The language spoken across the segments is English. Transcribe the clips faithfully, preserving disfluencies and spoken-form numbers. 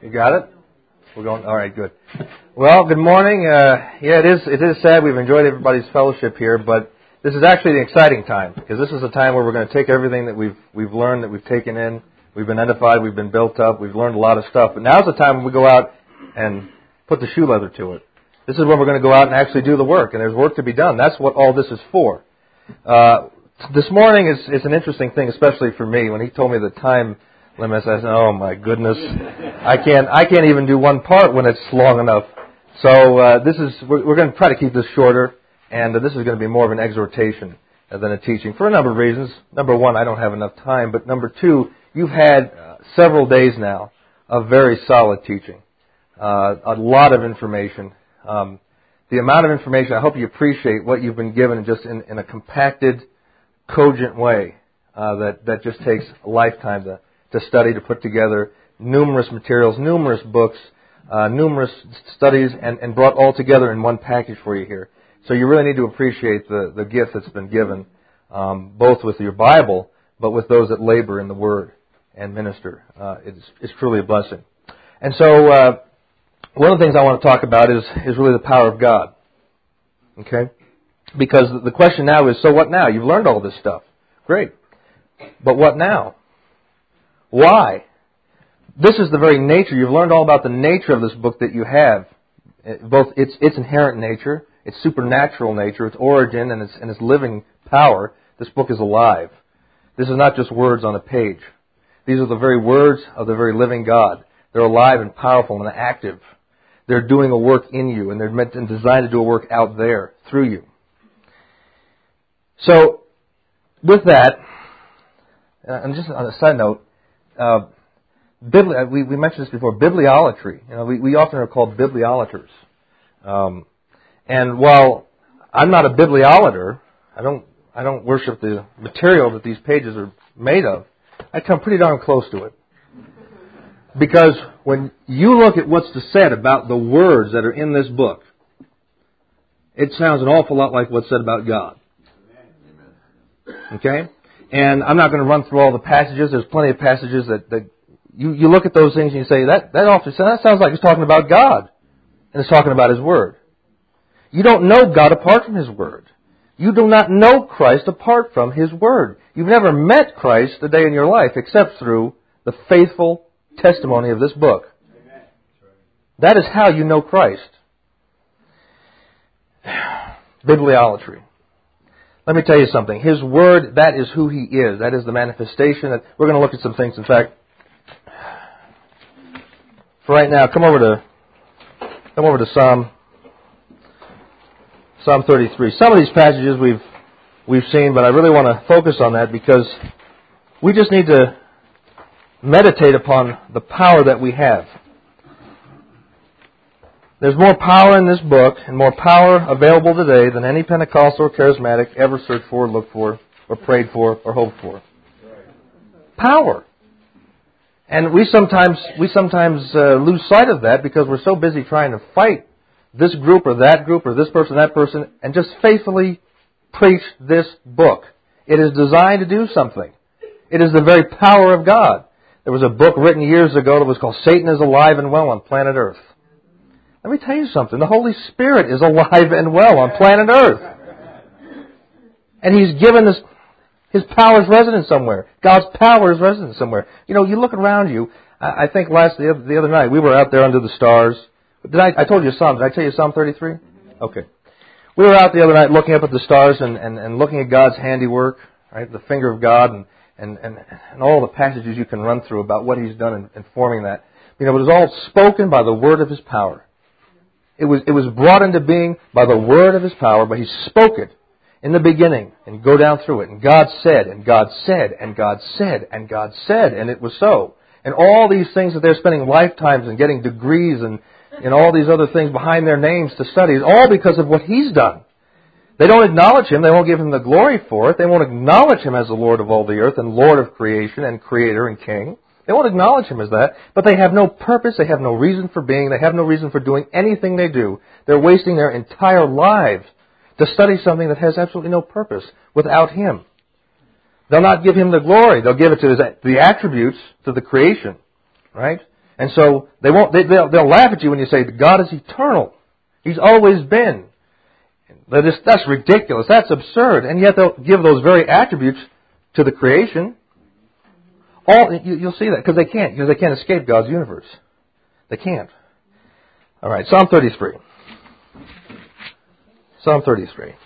You got it? We're going. All right, good. Well, good morning. Uh, yeah, it is. It is sad. We've enjoyed everybody's fellowship here, but this is actually the exciting time because this is a time where we're going to take everything that we've we've learned, that we've taken in, we've been edified, we've been built up, we've learned a lot of stuff. But now's the time when we go out and put the shoe leather to it. This is when we're going to go out and actually do the work, and there's work to be done. That's what all this is for. Uh, this morning is is an interesting thing, especially for me. When he told me the time limits, I said, "Oh my goodness, I can't I can't even do one part when it's long enough." So uh, this is we're, we're going to try to keep this shorter, and uh, this is going to be more of an exhortation than a teaching for a number of reasons. Number one, I don't have enough time, but number two, you've had uh, several days now of very solid teaching, uh, a lot of information. Um, the amount of information, I hope you appreciate what you've been given just in, in a compacted, cogent way uh, that that just takes a lifetime to. to study, to put together numerous materials, numerous books, uh, numerous studies, and, and brought all together in one package for you here. So you really need to appreciate the, the gift that's been given, um, both with your Bible, but with those that labor in the Word and minister. Uh, it's, it's truly a blessing. And so uh, one of the things I want to talk about is, is really the power of God. Okay? Because the question now is, so what now? You've learned all this stuff. Great. But what now? Why? This is the very nature. You've learned all about the nature of this book that you have. Both its its inherent nature, its supernatural nature, its origin, and its, and its living power. This book is alive. This is not just words on a page. These are the very words of the very living God. They're alive and powerful and active. They're doing a work in you, and they're meant and designed to do a work out there through you. So, with that, and just on a side note, Uh, bibli- we, we mentioned this before, bibliolatry. You know, we, we often are called bibliolaters. Um, and while I'm not a bibliolater, I don't I don't worship the material that these pages are made of, I come pretty darn close to it. Because when you look at what's said about the words that are in this book, it sounds an awful lot like what's said about God. Okay? And I'm not going to run through all the passages. There's plenty of passages that, that you, you look at those things and you say, that that often that sounds like it's talking about God. And it's talking about His Word. You don't know God apart from His Word. You do not know Christ apart from His Word. You've never met Christ a day in your life except through the faithful testimony of this book. That is how you know Christ. Bibliolatry. Let me tell you something. His Word, that is who He is. That is the manifestation. That we're going to look at some things. In fact, for right now, come over to come over to Psalm Psalm thirty-three. Some of these passages we've we've seen, but I really want to focus on that because we just need to meditate upon the power that we have. There's more power in this book and more power available today than any Pentecostal or charismatic ever searched for, looked for, or prayed for, or hoped for. Power. And we sometimes we sometimes uh, lose sight of that because we're so busy trying to fight this group or that group or this person, that person, and just faithfully preach this book. It is designed to do something. It is the very power of God. There was a book written years ago that was called Satan is Alive and Well on Planet Earth. Let me tell you something. The Holy Spirit is alive and well on planet Earth. And He's given us, His power is resident somewhere. God's power is resident somewhere. You know, you look around you. I think last the other, the other night we were out there under the stars. Did I, I told you Psalm. Did I tell you Psalm thirty-three? Okay. We were out the other night looking up at the stars and, and, and looking at God's handiwork, right? The finger of God and, and, and, and all the passages you can run through about what He's done in, in forming that. You know, it was all spoken by the word of His power. It was it was brought into being by the word of His power, but He spoke it in the beginning and go down through it. And God said, and God said, and God said, and God said, and it was so. And all these things that they're spending lifetimes and getting degrees and, and all these other things behind their names to study is all because of what He's done. They don't acknowledge Him. They won't give Him the glory for it. They won't acknowledge Him as the Lord of all the earth and Lord of creation and Creator and King. They won't acknowledge Him as that, but they have no purpose, they have no reason for being, they have no reason for doing anything they do. They're wasting their entire lives to study something that has absolutely no purpose without Him. They'll not give Him the glory. They'll give it to his, the attributes to the creation, right? And so they won't. They, they'll, they'll laugh at you when you say God is eternal. He's always been. That is, that's ridiculous. That's absurd. And yet they'll give those very attributes to the creation. All you, you'll see that because they can't. Because they can't escape God's universe. They can't. All right, Psalm thirty-three. Psalm thirty-three.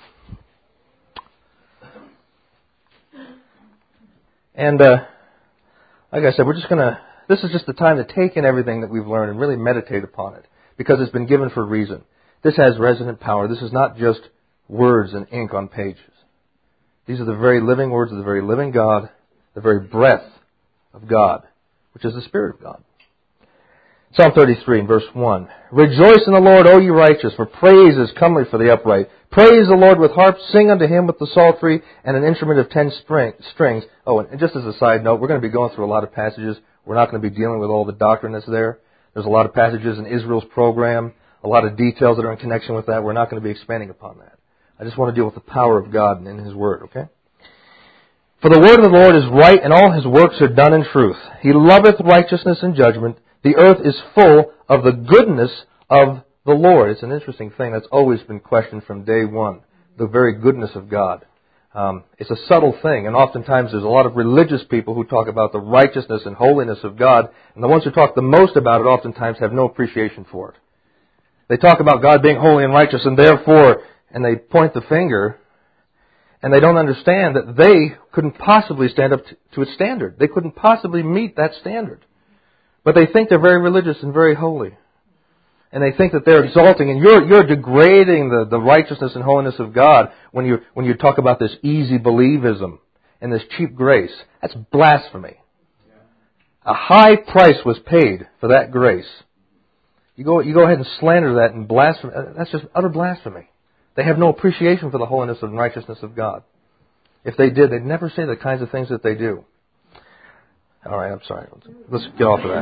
And uh, like I said, we're just going to. This is just the time to take in everything that we've learned and really meditate upon it, because it's been given for a reason. This has resonant power. This is not just words and ink on pages. These are the very living words of the very living God, the very breath of God, which is the Spirit of God. Psalm thirty-three, verse one. Rejoice in the Lord, O ye righteous, for praise is comely for the upright. Praise the Lord with harps, sing unto Him with the psaltery and an instrument of ten string, strings. Oh, and just as a side note, we're going to be going through a lot of passages. We're not going to be dealing with all the doctrine that's there. There's a lot of passages in Israel's program, a lot of details that are in connection with that. We're not going to be expanding upon that. I just want to deal with the power of God and in His Word, okay? For the word of the Lord is right, and all His works are done in truth. He loveth righteousness and judgment. The earth is full of the goodness of the Lord. It's an interesting thing that's always been questioned from day one, the very goodness of God. Um, it's a subtle thing, and oftentimes there's a lot of religious people who talk about the righteousness and holiness of God, and the ones who talk the most about it oftentimes have no appreciation for it. They talk about God being holy and righteous, and therefore, and they point the finger, and they don't understand that they couldn't possibly stand up to, to its standard. They couldn't possibly meet that standard. But they think they're very religious and very holy. And they think that they're exalting, and you're you're degrading the, the righteousness and holiness of God when you when you talk about this easy believism and this cheap grace. That's blasphemy. A high price was paid for that grace. You go you go ahead and slander that and blasphemy. That's just utter blasphemy. They have no appreciation for the holiness and righteousness of God. If they did, they'd never say the kinds of things that they do. All right, I'm sorry. Let's get off of that.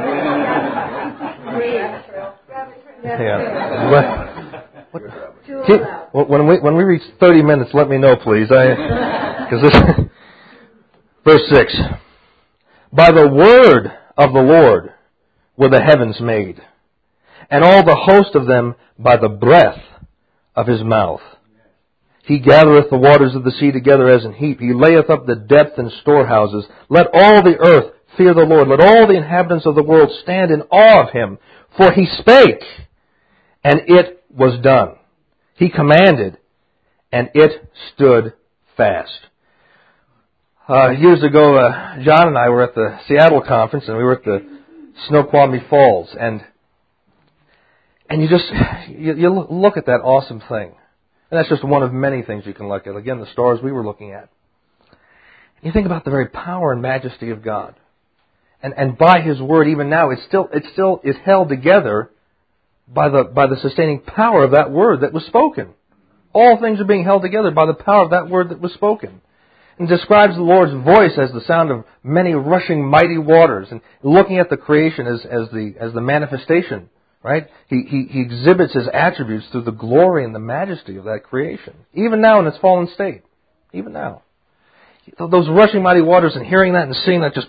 Yeah. What, keep, when we when we reach thirty minutes, let me know, please. I because this verse six. By the word of the Lord were the heavens made, and all the host of them by the breath of His mouth. He gathereth the waters of the sea together as an heap. He layeth up the depth in storehouses. Let all the earth fear the Lord. Let all the inhabitants of the world stand in awe of Him. For He spake, and it was done. He commanded, and it stood fast. Uh, years ago, uh, John and I were at the Seattle conference, and we were at the Snoqualmie Falls, and and you just you, you look at that awesome thing, and that's just one of many things you can look at. Again, the stars we were looking at. You think about the very power and majesty of God. And and by His word, even now, it still it still is held together by the by the sustaining power of that word that was spoken. All things are being held together by the power of that word that was spoken. And describes the Lord's voice as the sound of many rushing mighty waters. And looking at the creation as, as the as the manifestation, right? He, he he exhibits His attributes through the glory and the majesty of that creation. Even now in its fallen state. Even now. Those rushing mighty waters, and hearing that and seeing that just...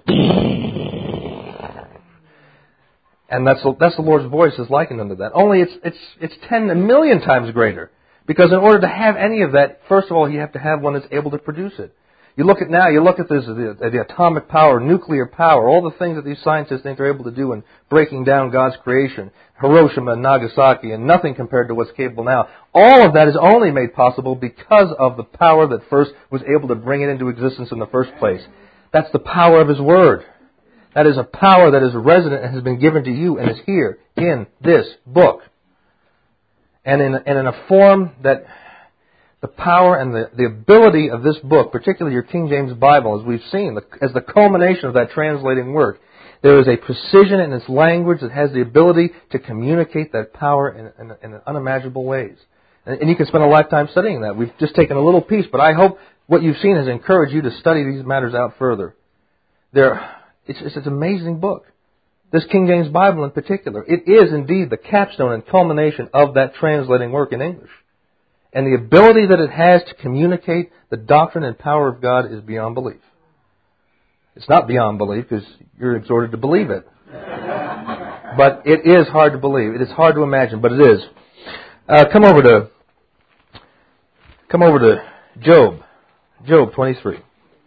And that's that's the Lord's voice is likened unto that. Only it's it's it's ten a million times greater. Because in order to have any of that, first of all, you have to have one that's able to produce it. You look at now, you look at this, the, the atomic power, nuclear power, all the things that these scientists think they're able to do in breaking down God's creation, Hiroshima and Nagasaki, and nothing compared to what's capable now. All of that is only made possible because of the power that first was able to bring it into existence in the first place. That's the power of His Word. That is a power that is resident and has been given to you and is here in this book. And in, and in a form that the power and the, the ability of this book, particularly your King James Bible, as we've seen, the, as the culmination of that translating work, there is a precision in its language that has the ability to communicate that power in, in, in unimaginable ways. And, and you can spend a lifetime studying that. We've just taken a little piece, but I hope what you've seen has encouraged you to study these matters out further. There, it's, it's an amazing book. This King James Bible in particular, it is indeed the capstone and culmination of that translating work in English. And the ability that it has to communicate the doctrine and power of God is beyond belief. It's not beyond belief because you're exhorted to believe it. But it is hard to believe. It is hard to imagine, but it is. Uh, come over to come over to Job. Job twenty-three.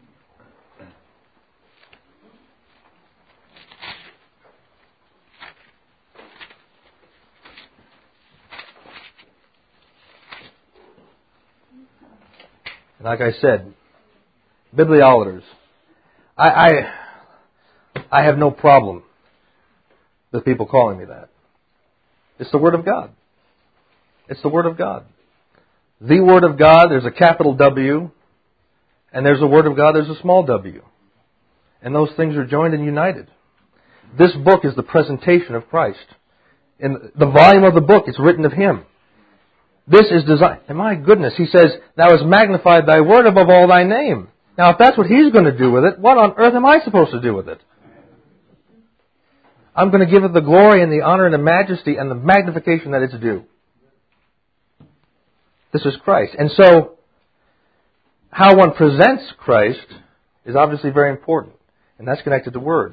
Like I said, bibliolaters, I, I I have no problem with people calling me that. It's the Word of God. It's the Word of God. The Word of God, there's a capital W, and there's a Word of God, there's a small w. And those things are joined and united. This book is the presentation of Christ. In the volume of the book, it's written of Him. This is designed, and my goodness, He says, Thou hast magnified Thy Word above all Thy name. Now, if that's what He's going to do with it, what on earth am I supposed to do with it? I'm going to give it the glory and the honor and the majesty and the magnification that it's due. This is Christ. And so, how one presents Christ is obviously very important. And that's connected to words.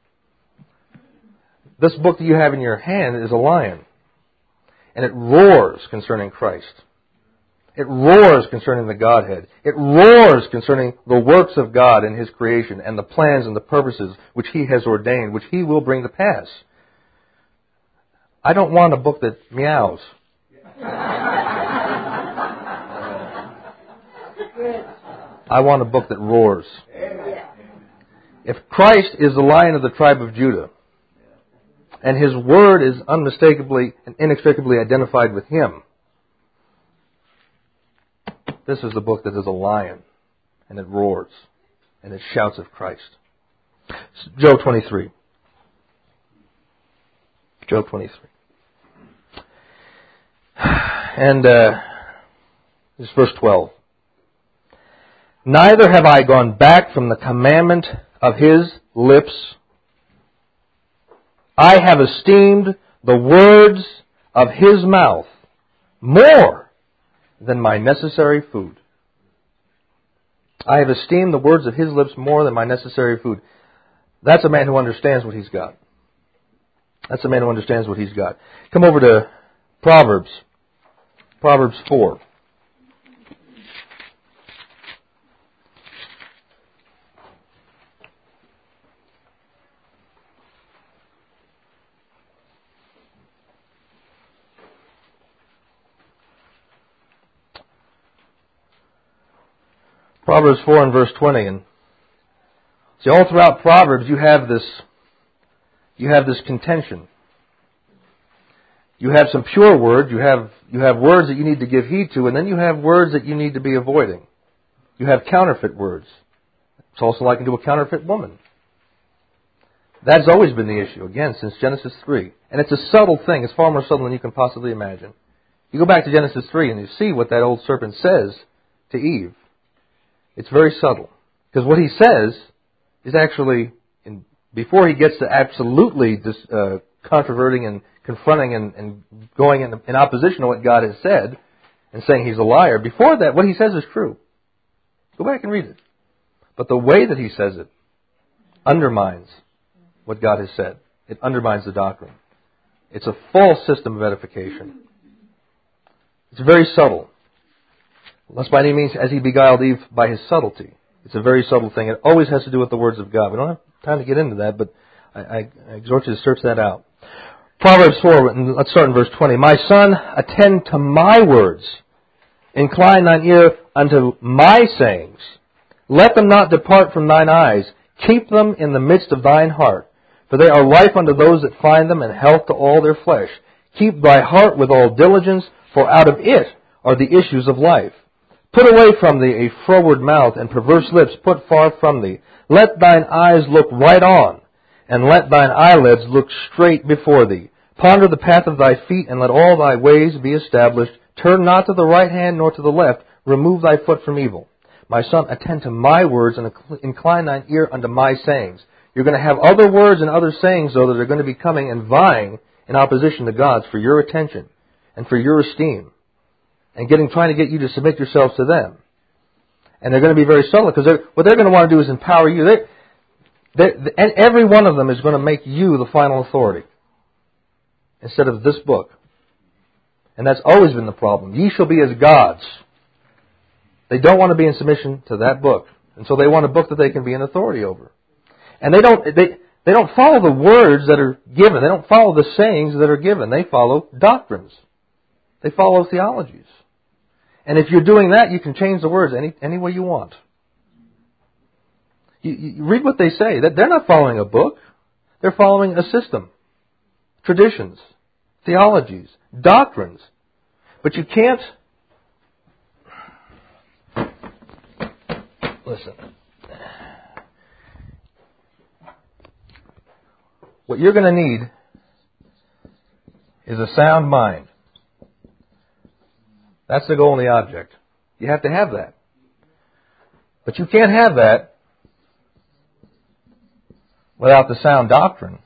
This book that you have in your hand is a lion. And it roars concerning Christ. It roars concerning the Godhead. It roars concerning the works of God in His creation and the plans and the purposes which He has ordained, which He will bring to pass. I don't want a book that meows. I want a book that roars. If Christ is the Lion of the tribe of Judah, and His Word is unmistakably and inextricably identified with Him, this is the book that is a lion, and it roars, and it shouts of Christ. Job twenty-three. Job twenty-three. And uh, this is verse twelve. Neither have I gone back from the commandment of His lips. I have esteemed the words of His mouth more than my necessary food. I have esteemed the words of His lips more than my necessary food. That's a man who understands what he's got. That's a man who understands what he's got. Come over to Proverbs. Proverbs four. Proverbs four and verse twenty. And see, all throughout Proverbs you have this you have this contention. You have some pure words, you have you have words that you need to give heed to, and then you have words that you need to be avoiding. You have counterfeit words. It's also likened to a counterfeit woman. That's always been the issue, again, since Genesis three. And it's a subtle thing. It's far more subtle than you can possibly imagine. You go back to Genesis three and you see what that old serpent says to Eve. It's very subtle. Because what he says is actually, in, before he gets to absolutely dis, uh, controverting and confronting and, and going in, in opposition to what God has said and saying he's a liar, before that, what he says is true. Go back and read it. But the way that he says it undermines what God has said. It undermines the doctrine. It's a false system of edification. It's very subtle. Lest by any means as he beguiled Eve by his subtlety. It's a very subtle thing. It always has to do with the words of God. We don't have time to get into that, but I, I, I exhort you to search that out. Proverbs four, let's start in verse twenty. My son, attend to my words. Incline thine ear unto my sayings. Let them not depart from thine eyes. Keep them in the midst of thine heart. For they are life unto those that find them, and health to all their flesh. Keep thy heart with all diligence, for out of it are the issues of life. Put away from thee a froward mouth, and perverse lips put far from thee. Let thine eyes look right on, and let thine eyelids look straight before thee. Ponder the path of thy feet, and let all thy ways be established. Turn not to the right hand nor to the left. Remove thy foot from evil. My son, attend to my words, and incline thine ear unto my sayings. You're going to have other words and other sayings, though, that are going to be coming and vying in opposition to God's for your attention and for your esteem, and getting trying to get you to submit yourselves to them. And they're going to be very subtle, because they're, what they're going to want to do is empower you. They, they, and every one of them is going to make you the final authority. instead of this book. And that's always been the problem. Ye shall be as gods. They don't want to be in submission to that book. And so they want a book that they can be in authority over. And they don't, they, they don't follow the words that are given. They don't follow the sayings that are given. They follow doctrines. They follow theologies. And if you're doing that, you can change the words any, any way you want. You, you read what they say. That they're not following a book. They're following a system. Traditions. Theologies. Doctrines. But you can't... Listen. What you're going to need is a sound mind. That's the goal and the object. You have to have that. But you can't have that without the sound doctrine.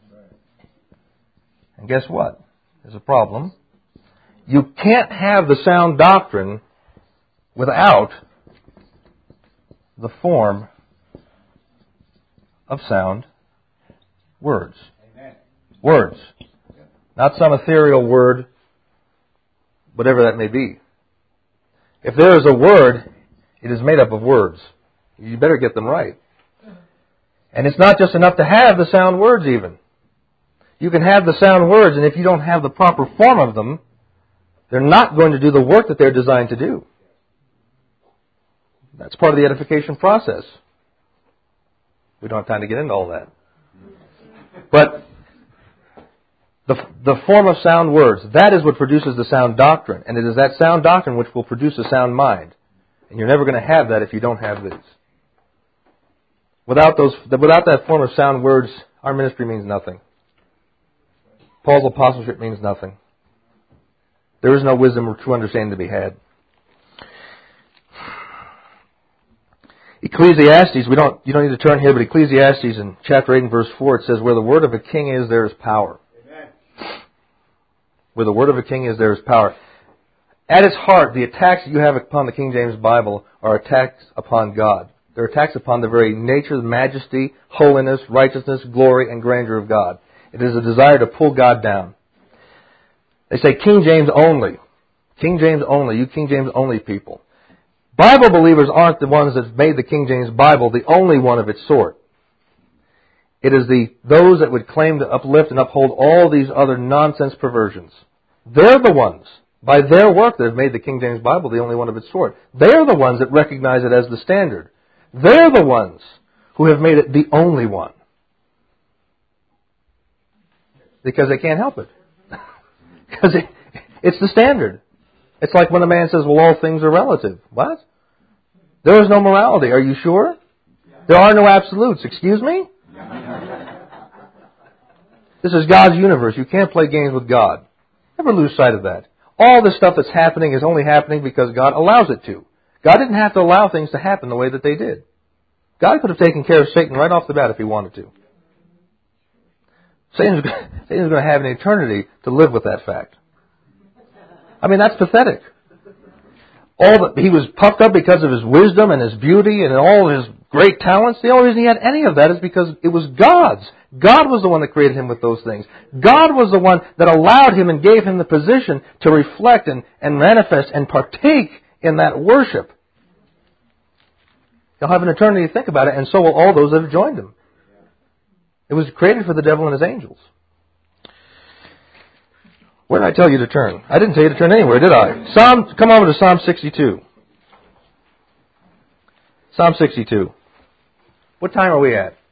And guess what? There's a problem. You can't have the sound doctrine without the form of sound words. Amen. Words. Not some ethereal word, whatever that may be. If there is a word, it is made up of words. You better get them right. And it's not just enough to have the sound words even. You can have the sound words, and if you don't have the proper form of them, they're not going to do the work that they're designed to do. That's part of the edification process. We don't have time to get into all that. But the, the form of sound words, that is what produces the sound doctrine. And it is that sound doctrine which will produce a sound mind. And you're never going to have that if you don't have these. Without those, without that form of sound words, our ministry means nothing. Paul's apostleship means nothing. There is no wisdom or true understanding to be had. Ecclesiastes, we don't, you don't need to turn here, but Ecclesiastes in chapter eight and verse four, it says, where the word of a king is, there is power. Amen. Where the word of a king is, there is power. At its heart, the attacks that you have upon the King James Bible are attacks upon God. They're attacks upon the very nature, majesty, holiness, righteousness, glory, and grandeur of God. It is a desire to pull God down. They say King James only. King James only. You King James only people. Bible believers aren't the ones that made the King James Bible the only one of its sort. It is the those that would claim to uplift and uphold all these other nonsense perversions. They're the ones, by their work, that have made the King James Bible the only one of its sort. They're the ones that recognize it as the standard. They're the ones who have made it the only one. Because they can't help it. Because it, it's the standard. It's like when a man says, well, all things are relative. What? There is no morality. Are you sure? There are no absolutes. Excuse me? This is God's universe. You can't play games with God. Never lose sight of that. All this stuff that's happening is only happening because God allows it to. God didn't have to allow things to happen the way that they did. God could have taken care of Satan right off the bat if he wanted to. Satan's, Satan's going to have an eternity to live with that fact. I mean, that's pathetic. All the, he was puffed up because of his wisdom and his beauty and all his great talents. The only reason he had any of that is because it was God's. God was the one that created him with those things. God was the one that allowed him and gave him the position to reflect and, and manifest and partake in that worship. He'll have an eternity to think about it, and so will all those that have joined him. It was created for the devil and his angels. Where did I tell you to turn? I didn't tell you to turn anywhere, did I? Psalm, come over to Psalm sixty-two. Psalm sixty-two. What time are we at?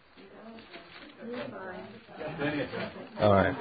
All right.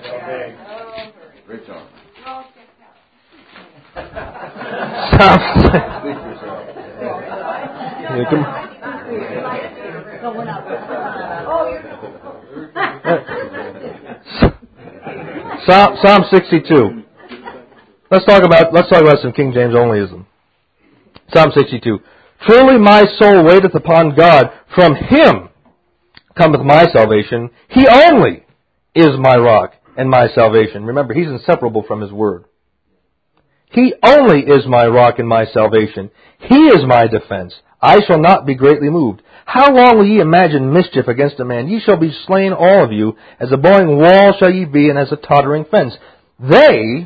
Psalm, Psalm sixty-two. Let's talk about let's talk about some King James onlyism. Psalm sixty-two. Truly my soul waiteth upon God. From Him cometh my salvation. He only is my rock and my salvation. Remember, He's inseparable from His word. He only is my rock and my salvation. He is my defense. I shall not be greatly moved. How long will ye imagine mischief against a man? Ye shall be slain all of you. As a bowing wall shall ye be, and as a tottering fence. They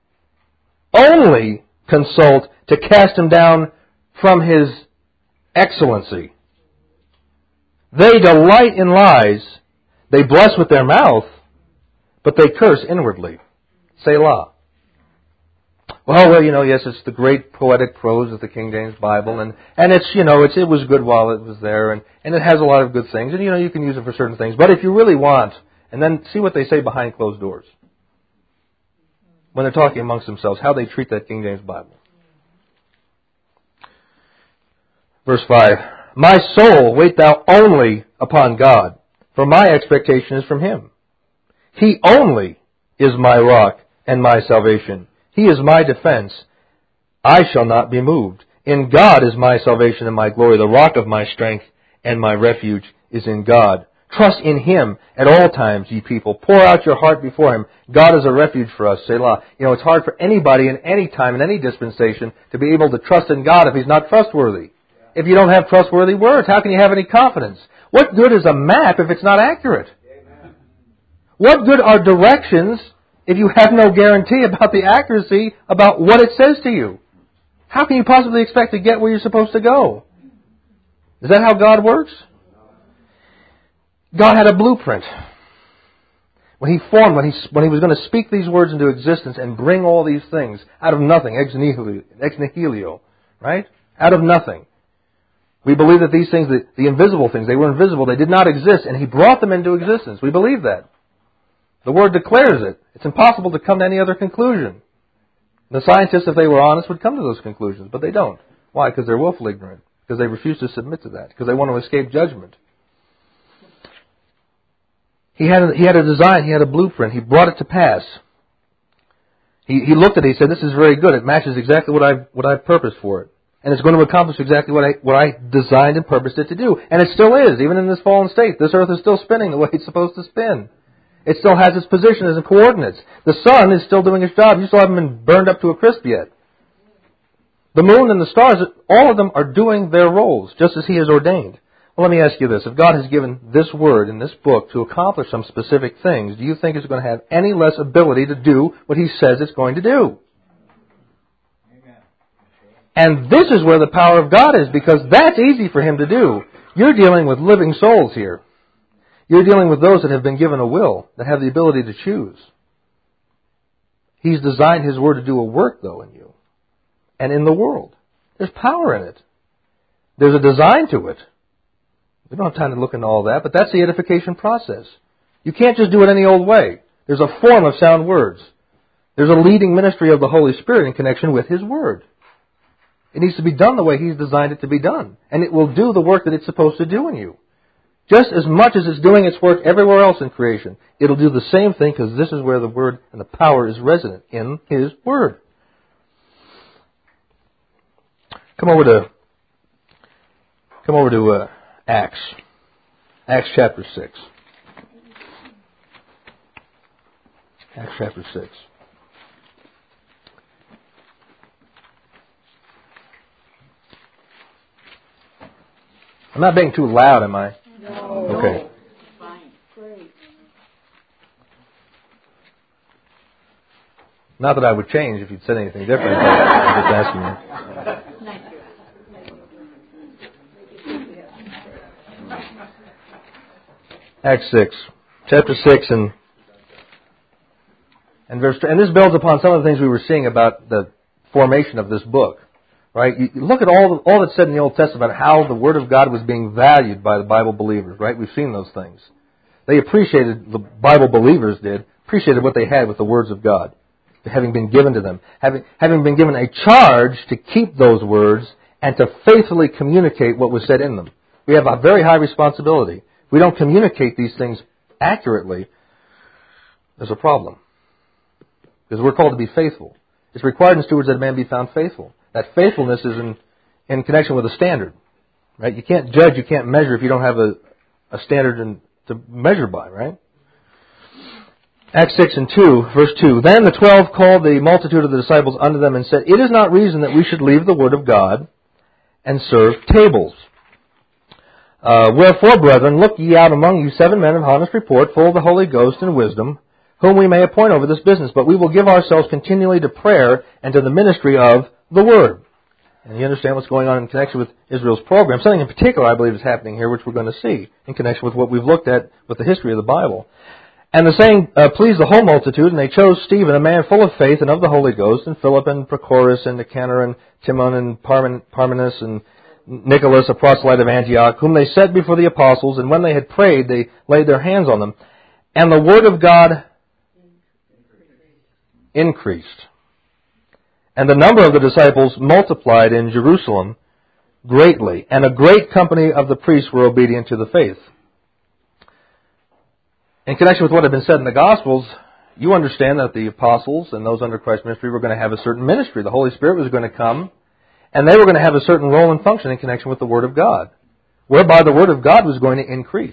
only consult to cast him down from his excellency. They delight in lies. They bless with their mouth, but they curse inwardly. Selah. Well, well, you know, yes, it's the great poetic prose of the King James Bible, and, and it's, you know, it's, it was good while it was there, and, and it has a lot of good things, and, you know, you can use it for certain things. But if you really want, and then see what they say behind closed doors, when they're talking amongst themselves, how they treat that King James Bible. Verse five, my soul, wait thou only upon God, for my expectation is from Him. He only is my rock and my salvation. He is my defense. I shall not be moved. In God is my salvation and my glory. The rock of my strength and my refuge is in God. Trust in Him at all times, ye people. Pour out your heart before Him. God is a refuge for us. Selah. You know, it's hard for anybody in any time, in any dispensation, to be able to trust in God if He's not trustworthy. If you don't have trustworthy words, how can you have any confidence? What good is a map if it's not accurate? What good are directions if you have no guarantee about the accuracy about what it says to you? How can you possibly expect to get where you're supposed to go? Is that how God works? God had a blueprint. When He formed, when He, when he was going to speak these words into existence and bring all these things out of nothing, ex nihilo, ex nihilo, right? Out of nothing. We believe that these things, the, the invisible things, they were invisible, they did not exist, and He brought them into existence. We believe that. The Word declares it. It's impossible to come to any other conclusion. The scientists, if they were honest, would come to those conclusions, but they don't. Why? Because they're willfully ignorant. Because they refuse to submit to that. Because they want to escape judgment. He had a, he had a design. He had a blueprint. He brought it to pass. He, he looked at it. He said, this is very good. It matches exactly what I've, what I've purposed for it. And it's going to accomplish exactly what I, what I designed and purposed it to do. And it still is, even in this fallen state. This earth is still spinning the way it's supposed to spin. It still has its position as coordinates. The sun is still doing its job. You still haven't been burned up to a crisp yet. The moon and the stars, all of them are doing their roles, just as He has ordained. Well, let me ask you this. If God has given this word in this book to accomplish some specific things, do you think it's going to have any less ability to do what He says it's going to do? Amen. And this is where the power of God is, because that's easy for Him to do. You're dealing with living souls here. You're dealing with those that have been given a will, that have the ability to choose. He's designed His Word to do a work, though, in you and in the world. There's power in it. There's a design to it. We don't have time to look into all that, but that's the edification process. You can't just do it any old way. There's a form of sound words. There's a leading ministry of the Holy Spirit in connection with His Word. It needs to be done the way He's designed it to be done, and it will do the work that it's supposed to do in you. Just as much as it's doing its work everywhere else in creation, it'll do the same thing because this is where the Word and the power is resident, in His Word. Come over to, come over to uh, Acts. Acts chapter six. Acts chapter six. I'm not being too loud, am I? No. Okay. Fine. Great. Not that I would change if you'd said anything different, but I'm just asking you. Acts six, chapter six, and and verse. And this builds upon some of the things we were seeing about the formation of this book. Right? You look at all all that's said in the Old Testament, how the Word of God was being valued by the Bible believers. Right? We've seen those things. They appreciated, the Bible believers did, appreciated what they had with the words of God, having been given to them, having having been given a charge to keep those words and to faithfully communicate what was said in them. We have a very high responsibility. If we don't communicate these things accurately, there's a problem. Because we're called to be faithful. It's required in stewards that a man be found faithful. That faithfulness is in, in connection with a standard. Right? You can't judge, you can't measure if you don't have a, a standard in, to measure by, right? Acts six and two, verse two. Then the twelve called the multitude of the disciples unto them and said, It is not reason that we should leave the word of God and serve tables. Uh, Wherefore, brethren, look ye out among you seven men of honest report, full of the Holy Ghost and wisdom, whom we may appoint over this business. But we will give ourselves continually to prayer and to the ministry of the Word. And you understand what's going on in connection with Israel's program. Something in particular, I believe, is happening here, which we're going to see in connection with what we've looked at with the history of the Bible. And the saying uh, pleased the whole multitude, and they chose Stephen, a man full of faith and of the Holy Ghost, and Philip and Prochorus and Nicanor and Timon and Parmen- Parmenas and Nicholas, a proselyte of Antioch, whom they set before the apostles, and when they had prayed, they laid their hands on them. And the word of God increased. And the number of the disciples multiplied in Jerusalem greatly, and a great company of the priests were obedient to the faith. In connection with what had been said in the Gospels, you understand that the apostles and those under Christ's ministry were going to have a certain ministry. The Holy Spirit was going to come, and they were going to have a certain role and function in connection with the Word of God, whereby the Word of God was going to increase.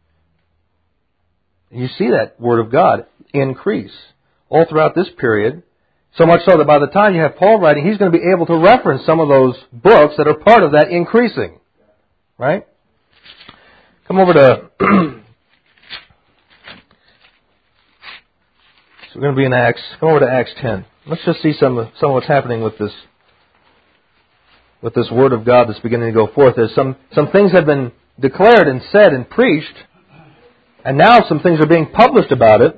And you see that Word of God increase all throughout this period, so much so that by the time you have Paul writing, he's going to be able to reference some of those books that are part of that increasing. Right? Come over to... So we're going to be in Acts. Come over to Acts ten. Let's just see some of, some of what's happening with this with this Word of God that's beginning to go forth. There's some, some things have been declared and said and preached, and now some things are being published about it.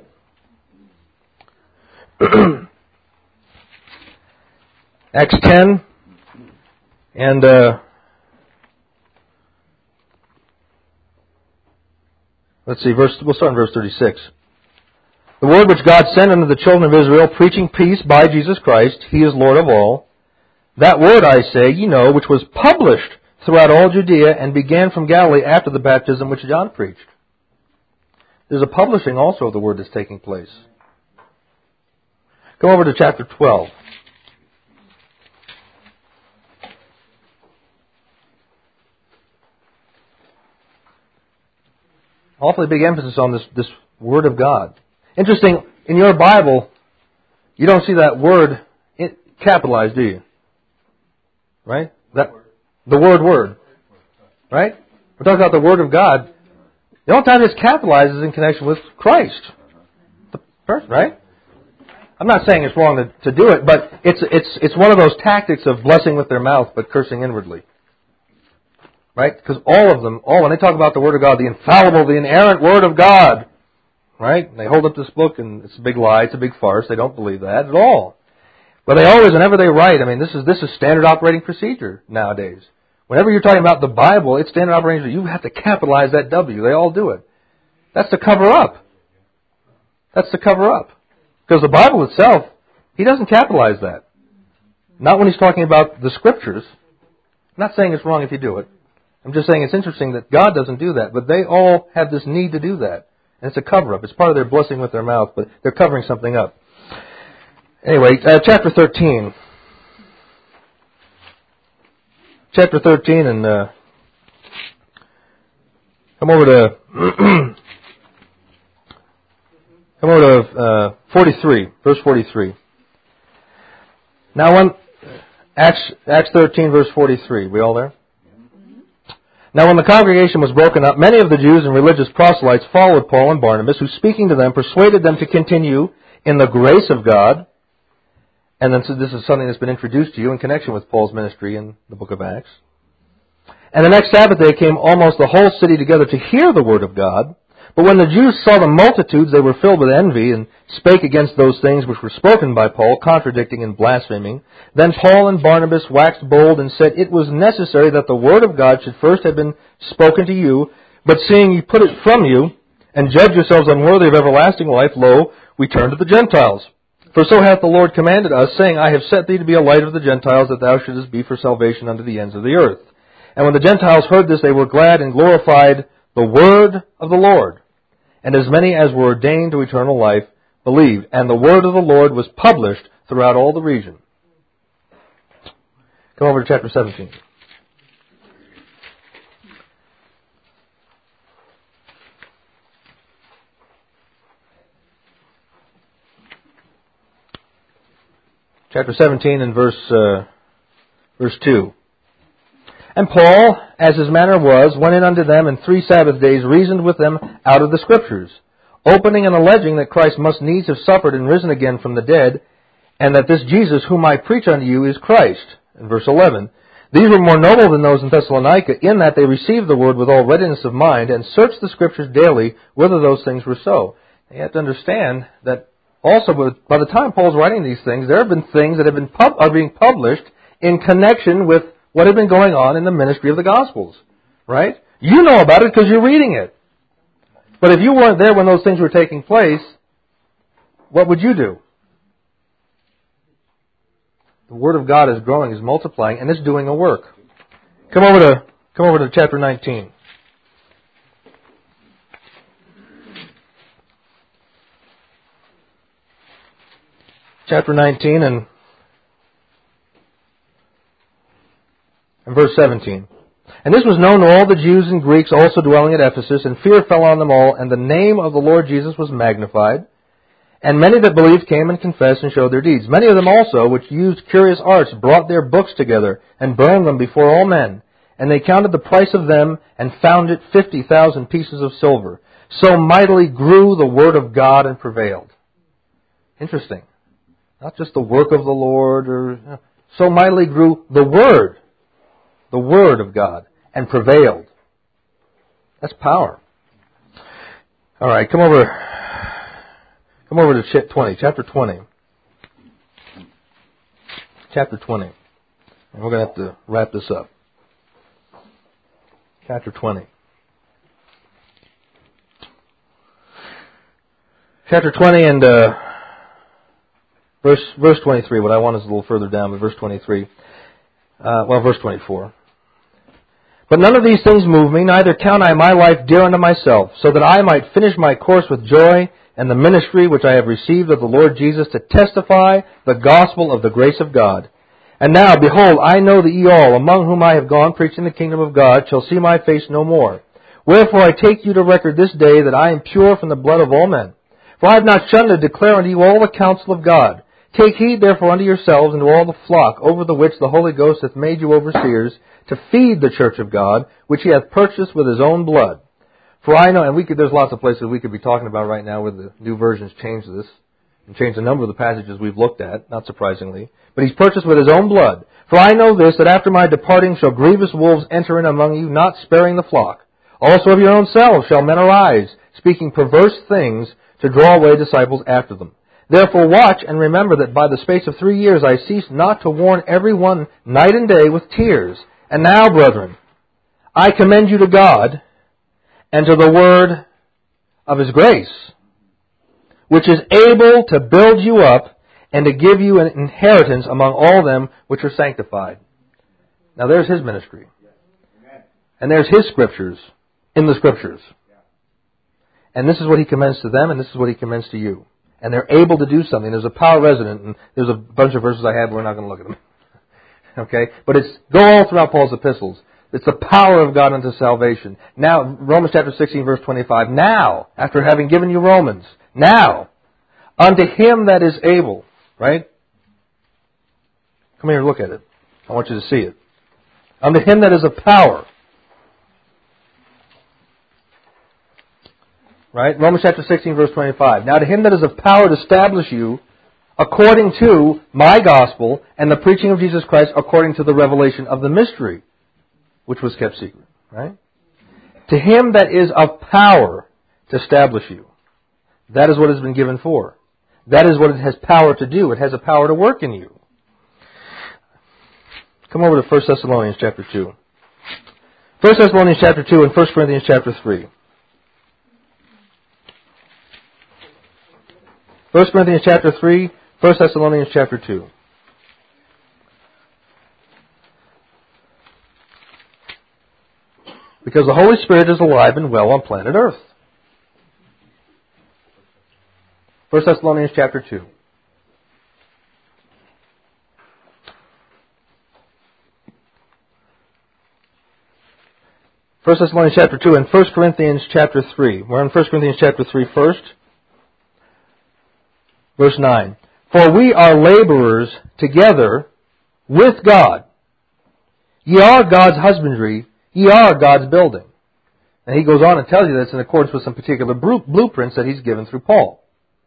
Acts ten, and uh, let's see, verse. We'll start in verse thirty-six. The word which God sent unto the children of Israel, preaching peace by Jesus Christ, He is Lord of all. That word, I say, ye know, which was published throughout all Judea and began from Galilee after the baptism which John preached. There's a publishing also of the word that's taking place. Go over to chapter twelve. Awfully big emphasis on this, this Word of God. Interesting, in your Bible, you don't see that word capitalized, do you? Right? That the word word. Right? We're talking about the Word of God. The only time it's capitalized is in connection with Christ. The person, right? I'm not saying it's wrong to, to do it, but it's it's it's one of those tactics of blessing with their mouth but cursing inwardly. Right? Because all of them, all when they talk about the Word of God, the infallible, the inerrant Word of God, right? And they hold up this book and it's a big lie, it's a big farce. They don't believe that at all. But they always, whenever they write, I mean, this is this is standard operating procedure nowadays. Whenever you're talking about the Bible, it's standard operating procedure. You have to capitalize that W. They all do it. That's to cover up. That's to cover up. Because the Bible itself, he doesn't capitalize that. Not when he's talking about the Scriptures. I'm not saying it's wrong if you do it. I'm just saying it's interesting that God doesn't do that. But they all have this need to do that. And it's a cover-up. It's part of their blessing with their mouth, but they're covering something up. Anyway, uh, chapter thirteen. Chapter thirteen, and uh, come over to come over to uh, forty-three, verse forty-three. Now, when Acts Acts thirteen, verse forty-three, we all there? Now when the congregation was broken up, many of the Jews and religious proselytes followed Paul and Barnabas, who speaking to them persuaded them to continue in the grace of God. And then so this is something that's been introduced to you in connection with Paul's ministry in the book of Acts. And the next Sabbath day came almost the whole city together to hear the word of God. But when the Jews saw the multitudes, they were filled with envy and spake against those things which were spoken by Paul, contradicting and blaspheming. Then Paul and Barnabas waxed bold and said, It was necessary that the word of God should first have been spoken to you, but seeing ye put it from you, and judge yourselves unworthy of everlasting life, lo, we turn to the Gentiles. For so hath the Lord commanded us, saying, I have set thee to be a light of the Gentiles, that thou shouldest be for salvation unto the ends of the earth. And when the Gentiles heard this, they were glad and glorified the word of the Lord. And as many as were ordained to eternal life believed. And the word of the Lord was published throughout all the region. Come over to chapter seventeen. Chapter seventeen and verse uh, verse two. And Paul, as his manner was, went in unto them in three Sabbath days, reasoned with them out of the Scriptures, opening and alleging that Christ must needs have suffered and risen again from the dead, and that this Jesus whom I preach unto you is Christ. In verse eleven, these were more noble than those in Thessalonica, in that they received the word with all readiness of mind, and searched the Scriptures daily whether those things were so. You have to understand that also by the time Paul's writing these things, there have been things that have been pub- are being published in connection with what had been going on in the ministry of the Gospels. Right? You know about it because you're reading it. But if you weren't there when those things were taking place, what would you do? The Word of God is growing, is multiplying, and it's doing a work. Come over to come over to chapter nineteen. Chapter nineteen and, and verse seventeen. And this was known to all the Jews and Greeks also dwelling at Ephesus, and fear fell on them all, and the name of the Lord Jesus was magnified. And many that believed came and confessed and showed their deeds. Many of them also, which used curious arts, brought their books together and burned them before all men. And they counted the price of them and found it fifty thousand pieces of silver. So mightily grew the word of God and prevailed. Interesting. Not just the work of the Lord, or so mightily grew the word, the word of God, and prevailed. That's power. All right, come over. Come over to twenty, chapter twenty. Chapter twenty. And we're going to have to wrap this up. Chapter twenty. Chapter twenty and uh, verse verse twenty-three. What I want is a little further down, but verse twenty-three. Uh, well, verse twenty-four. But none of these things move me, neither count I my life dear unto myself, so that I might finish my course with joy, and the ministry which I have received of the Lord Jesus, to testify the gospel of the grace of God. And now, behold, I know that ye all, among whom I have gone preaching the kingdom of God, shall see my face no more. Wherefore I take you to record this day that I am pure from the blood of all men. For I have not shunned to declare unto you all the counsel of God. Take heed therefore unto yourselves and to all the flock, over the which the Holy Ghost hath made you overseers, to feed the church of God, which he hath purchased with his own blood. For I know, and we could, there's lots of places we could be talking about right now where the new versions change this, and change a number of the passages we've looked at, not surprisingly. But he's purchased with his own blood. For I know this, that after my departing shall grievous wolves enter in among you, not sparing the flock. Also of your own selves shall men arise, speaking perverse things, to draw away disciples after them. Therefore watch and remember that by the space of three years I ceased not to warn every one night and day with tears. And now, brethren, I commend you to God, and to the word of his grace, which is able to build you up and to give you an inheritance among all them which are sanctified. Now there's his ministry. And there's his scriptures in the scriptures. And this is what he commends to them, and this is what he commends to you. And they're able to do something. There's a power resident, and there's a bunch of verses I have, but we're not going to look at them. Okay? But it's go all throughout Paul's epistles. It's the power of God unto salvation. Now, Romans chapter sixteen, verse twenty-five. Now, after having given you Romans, now, unto him that is able, right? Come here and look at it. I want you to see it. Unto him that is of power. Right? Romans chapter sixteen, verse twenty-five. Now to him that is of power to establish you, according to my gospel, and the preaching of Jesus Christ, according to the revelation of the mystery, which was kept secret. Right? To him that is of power to establish you. That is what it has been given for. That is what it has power to do. It has a power to work in you. Come over to First Thessalonians chapter two. First Thessalonians chapter two and First Corinthians chapter three. First Corinthians chapter three, First Thessalonians chapter two. Because the Holy Spirit is alive and well on planet Earth. First Thessalonians chapter two. First Thessalonians chapter two and First Corinthians chapter three. We're in First Corinthians chapter three first. Verse nine. For we are laborers together with God. Ye are God's husbandry, ye are God's building. And he goes on and tells you that's in accordance with some particular blueprints that he's given through Paul.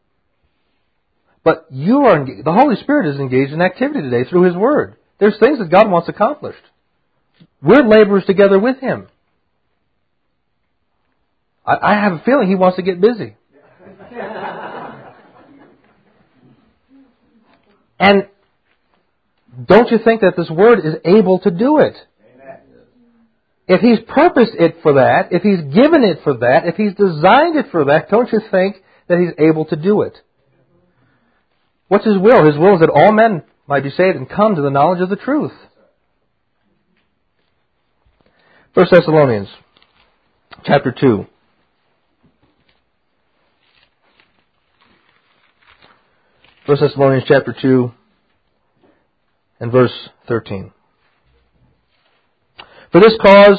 But you are the Holy Spirit is engaged in activity today through His Word. There's things that God wants accomplished. We're laborers together with Him. I, I have a feeling He wants to get busy. And don't you think that this Word is able to do it? If He's purposed it for that, if He's given it for that, if He's designed it for that, don't you think that He's able to do it? What's His will? His will is that all men might be saved and come to the knowledge of the truth. First Thessalonians chapter two. First Thessalonians chapter two and verse thirteen. For this cause,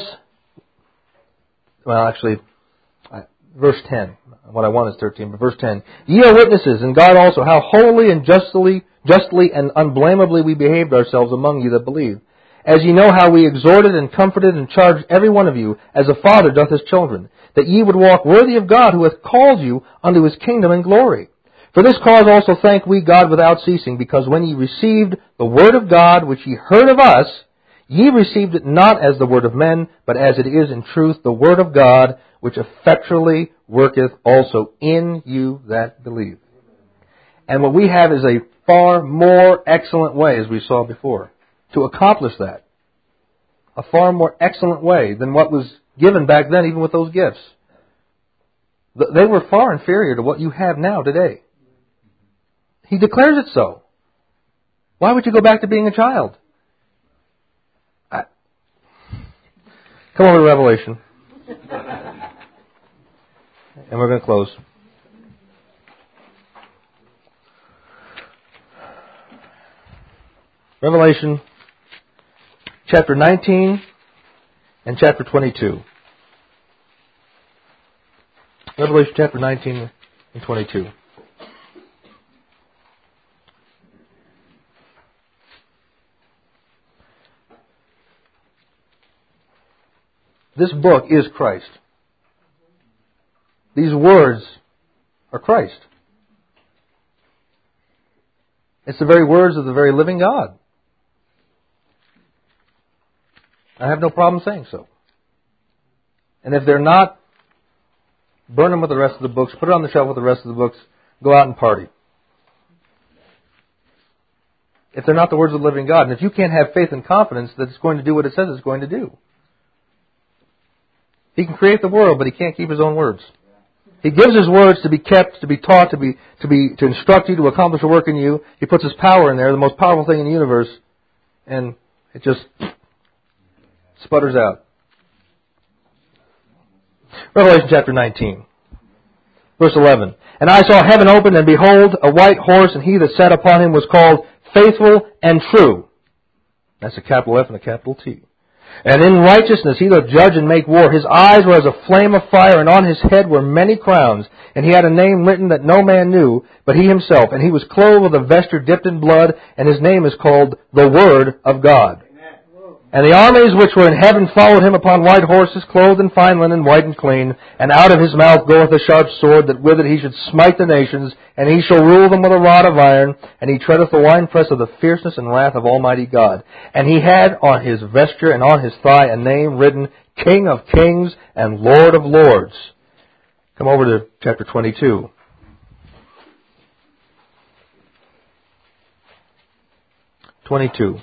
well actually, verse ten. What I want is thirteen, but verse ten. Ye are witnesses, and God also, how holy and justly, justly and unblameably we behaved ourselves among you that believe. As ye know how we exhorted and comforted and charged every one of you, as a father doth his children, that ye would walk worthy of God, who hath called you unto His kingdom and glory. For this cause also thank we God without ceasing, because when ye received the word of God, which ye heard of us, ye received it not as the word of men, but as it is in truth the word of God, which effectually worketh also in you that believe. And what we have is a far more excellent way, as we saw before, to accomplish that. A far more excellent way than what was given back then, even with those gifts. They were far inferior to what you have now today. He declares it so. Why would you go back to being a child? I... Come over to Revelation. And we're going to close. Revelation chapter nineteen and chapter twenty-two. Revelation chapter nineteen and twenty-two. This book is Christ. These words are Christ. It's the very words of the very living God. I have no problem saying so. And if they're not, burn them with the rest of the books, put it on the shelf with the rest of the books, go out and party. If they're not the words of the living God, and if you can't have faith and confidence that it's going to do what it says it's going to do. He can create the world, but He can't keep His own words. He gives His words to be kept, to be taught, to be to be to instruct you, to accomplish a work in you. He puts His power in there, the most powerful thing in the universe, and it just sputters out. Revelation chapter nineteen, verse eleven. And I saw heaven opened, and behold, a white horse, and he that sat upon him was called Faithful and True. That's a capital F and a capital T. And in righteousness he doth judge and make war. His eyes were as a flame of fire, and on his head were many crowns. And he had a name written that no man knew, but he himself. And he was clothed with a vesture dipped in blood, and his name is called the Word of God. And the armies which were in heaven followed him upon white horses, clothed in fine linen, white and clean. And out of his mouth goeth a sharp sword, that with it he should smite the nations, and he shall rule them with a rod of iron, and he treadeth the winepress of the fierceness and wrath of Almighty God. And he had on his vesture and on his thigh a name written, King of Kings and Lord of Lords. Come over to chapter twenty-two. twenty-two.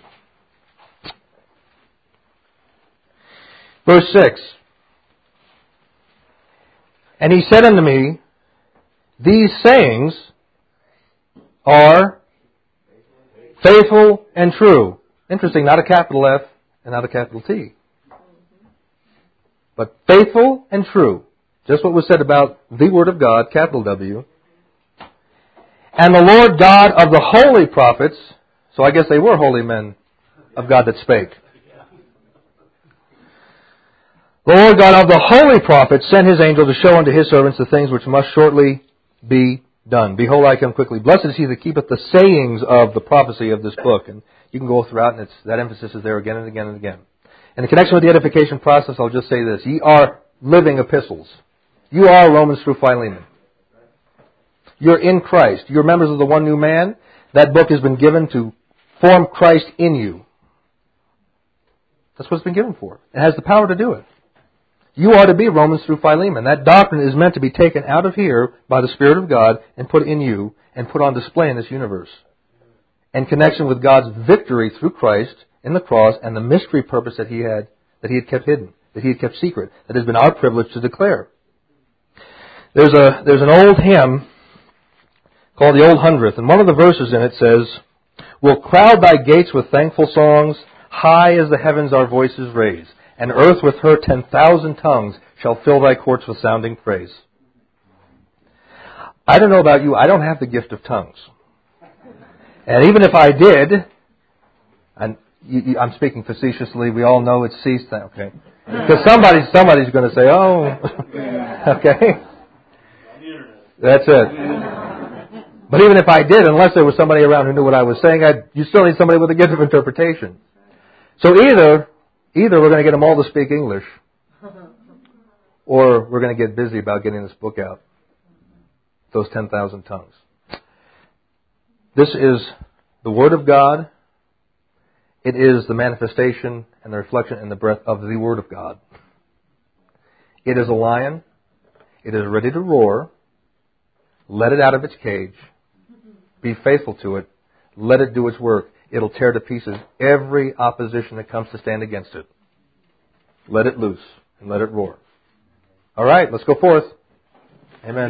Verse six. And he said unto me, these sayings are faithful and true. Interesting, not a capital F and not a capital T. But faithful and true. Just what was said about the Word of God, capital W. And the Lord God of the holy prophets, so I guess they were holy men of God that spake. The Lord God of the holy prophets sent His angel to show unto His servants the things which must shortly be done. Behold, I come quickly. Blessed is he that keepeth the sayings of the prophecy of this book. And you can go throughout, and it's, that emphasis is there again and again and again. In connection with the edification process, I'll just say this. Ye are living epistles. You are Romans through Philemon. You're in Christ. You're members of the one new man. That book has been given to form Christ in you. That's what it's been given for. It has the power to do it. You are to be Romans through Philemon. That doctrine is meant to be taken out of here by the Spirit of God and put in you and put on display in this universe. In connection with God's victory through Christ in the cross and the mystery purpose that He had, that He had kept hidden, that He had kept secret, that has been our privilege to declare. There's a there's an old hymn called the Old Hundredth, and one of the verses in it says, "We'll crowd thy gates with thankful songs, high as the heavens our voices raise, and earth with her ten thousand tongues shall fill thy courts with sounding praise." I don't know about you, I don't have the gift of tongues. And even if I did, and you, you, I'm speaking facetiously, we all know it's ceased, okay? Because somebody, somebody's going to say, oh, okay? That's it. But even if I did, unless there was somebody around who knew what I was saying, I'd, you still need somebody with a gift of interpretation. So either, either we're going to get them all to speak English, or we're going to get busy about getting this book out. Those ten thousand tongues. This is the Word of God. It is the manifestation and the reflection and the breath of the Word of God. It is a lion. It is ready to roar. Let it out of its cage. Be faithful to it. Let it do its work. It'll tear to pieces every opposition that comes to stand against it. Let it loose and let it roar. All right, let's go forth. Amen.